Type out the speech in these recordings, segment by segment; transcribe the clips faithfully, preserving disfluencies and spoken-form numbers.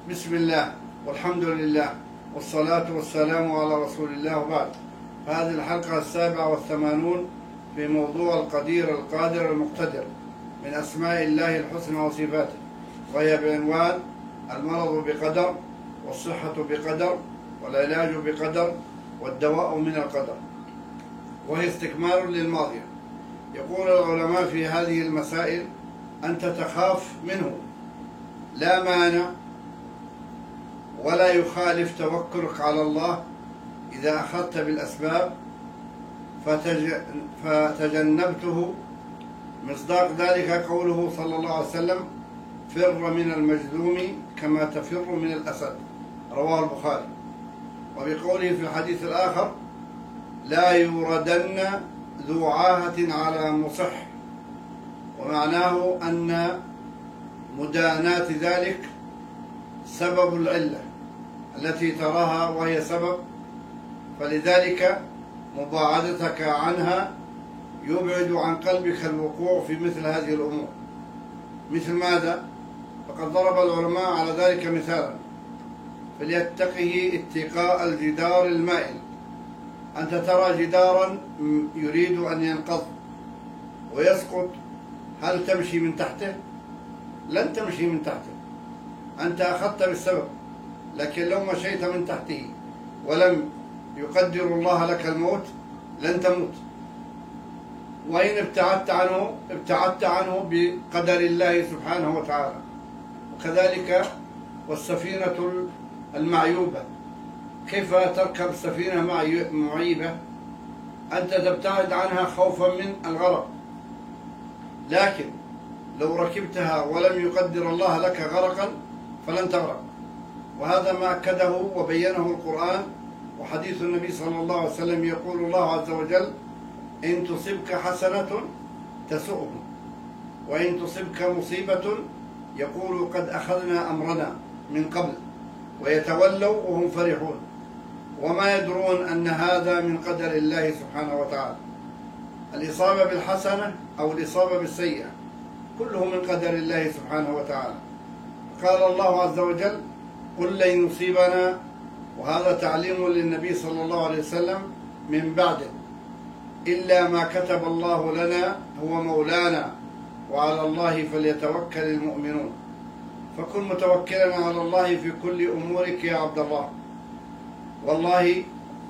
بسم الله والحمد لله والصلاة والسلام على رسول الله وبعد. هذه الحلقة السابعة والثمانون في موضوع القدير القادر المقتدر من أسماء الله الحسنى وصفاته، وهي بعنوان المرض بقدر، والصحة بقدر، والعلاج بقدر، والدواء من القدر، وهي استكمال للماضية. يقول العلماء في هذه المسائل: أنت تخاف منه لا مانع ولا يخالف توكلك على الله إذا أخذت بالأسباب فتجنبته. مصداق ذلك قوله صلى الله عليه وسلم: فر من المجذوم كما تفر من الأسد، رواه البخاري. وبقوله في الحديث الآخر: لا يوردن ذو عاهة على مصح، ومعناه أن مداناة ذلك سبب العلة التي تراها وهي سبب، فلذلك مباعدتك عنها يبعد عن قلبك الوقوع في مثل هذه الأمور. مثل ماذا؟ فقد ضرب العلماء على ذلك مثالا: فليتقه اتقاء الجدار المائل. أنت ترى جدارا يريد أن ينقض ويسقط، هل تمشي من تحته؟ لن تمشي من تحته، أنت أخذت بالسبب، لكن لو مشيت من تحته ولم يقدر الله لك الموت لن تموت. وإن ابتعدت عنه ابتعدت عنه بقدر الله سبحانه وتعالى. وكذلك والسفينة المعيوبة، كيف تركب سفينة معيبة؟ أنت تبتعد عنها خوفا من الغرق، لكن لو ركبتها ولم يقدر الله لك غرقا فلن تغرق. وهذا ما أكده وبينه القرآن وحديث النبي صلى الله عليه وسلم. يقول الله عز وجل: إن تصبك حسنة تسؤهم، وإن تصبك مصيبة يقولوا قد أخذنا أمرنا من قبل، ويتولوا وهم فرحون، وما يدرون أن هذا من قدر الله سبحانه وتعالى. الإصابة بالحسنة أو الإصابة بالسيئة كله من قدر الله سبحانه وتعالى. قال الله عز وجل: قل لن يصيبنا، وهذا تعليم للنبي صلى الله عليه وسلم من بعده، إلا ما كتب الله لنا هو مولانا، وعلى الله فليتوكل المؤمنون. فكن متوكلا على الله في كل أمورك يا عبد الله. والله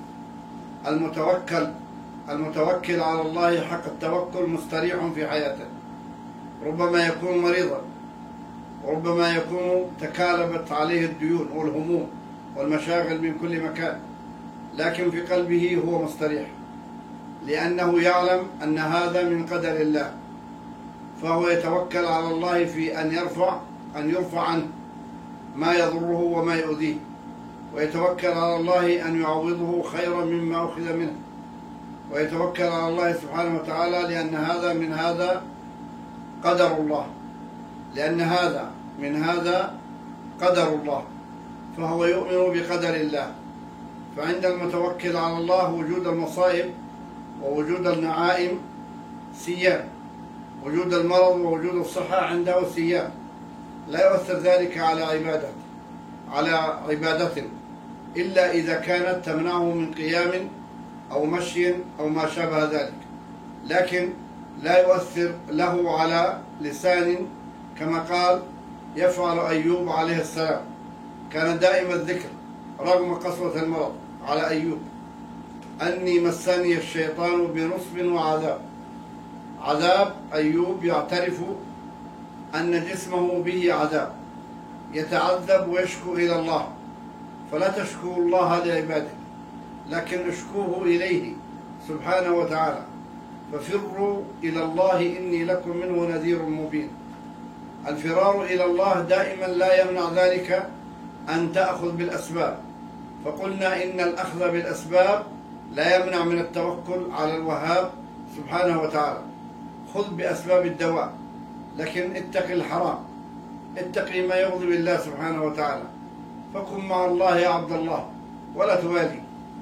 المتوكل المتوكل على الله حق التوكل مستريح في حياته. ربما يكون مريضا، وربما يكون تكالبت عليه الديون والهموم والمشاغل من كل مكان، لكن في قلبه هو مستريح، لأنه يعلم أن هذا من قدر الله، فهو يتوكل على الله في أن يرفع أن يرفع عنه ما يضره وما يؤذيه، ويتوكل على الله أن يعوضه خيرا مما أخذ منه، ويتوكل على الله سبحانه وتعالى لأن هذا من هذا قدر الله، لأن هذا من هذا قدر الله، فهو يؤمن بقدر الله. فعند المتوكل على الله وجود المصائب ووجود النعائم سيان، وجود المرض ووجود الصحة عنده سيان، لا يؤثر ذلك على عبادة على عبادة إلا إذا كانت تمنعه من قيام أو مشي أو ما شابه ذلك، لكن لا يؤثر له على لسان، كما قال يفعل أيوب عليه السلام، كان دائم الذكر رغم قسوة المرض على أيوب: أني مسني الشيطان بنصب وعذاب. عذاب أيوب يعترف أن جسمه به عذاب، يتعذب ويشكو إلى الله، فلا تشكو الله لعباده، لكن اشكوه إليه سبحانه وتعالى. ففروا إلى الله إني لكم منه نذير مبين. الفرار إلى الله دائما لا يمنع ذلك أن تأخذ بالأسباب، فقلنا إن الأخذ بالأسباب لا يمنع من التوكل على الوهاب سبحانه وتعالى. خذ بأسباب الدواء، لكن اتق الحرام، اتقي ما يغضب الله سبحانه وتعالى. فكن مع الله يا عبد الله ولا توالي.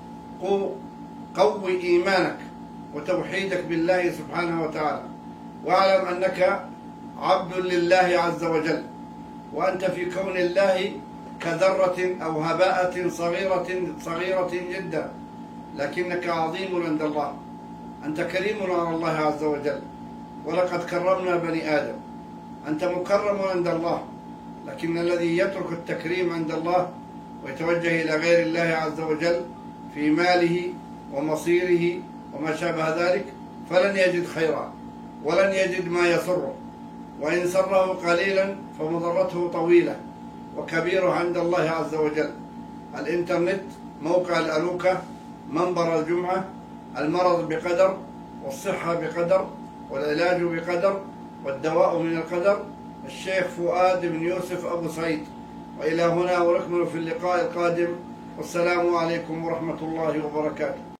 قوي إيمانك وتوحيدك بالله سبحانه وتعالى، واعلم أنك عبد لله عز وجل، وأنت في كون الله كذرة أو هباءة صغيرة صغيرة جدا، لكنك عظيم عند الله. أنت كريم على الله عز وجل، ولقد كرمنا بني آدم. أنت مكرم عند الله، لكن الذي يترك التكريم عند الله ويتوجه إلى غير الله عز وجل في ماله ومصيره وما شابه ذلك فلن يجد خيرا ولن يجد ما يسره، وإن سره قليلا فمضرته طويلة وكبيره عند الله عز وجل. الإنترنت، موقع الألوكة، منبر الجمعة، المرض بقدر، والصحة بقدر، والعلاج بقدر، والدواء من القدر. الشيخ فؤاد بن يوسف أبو سعيد. وإلى هنا ونكمل في اللقاء القادم، والسلام عليكم ورحمة الله وبركاته.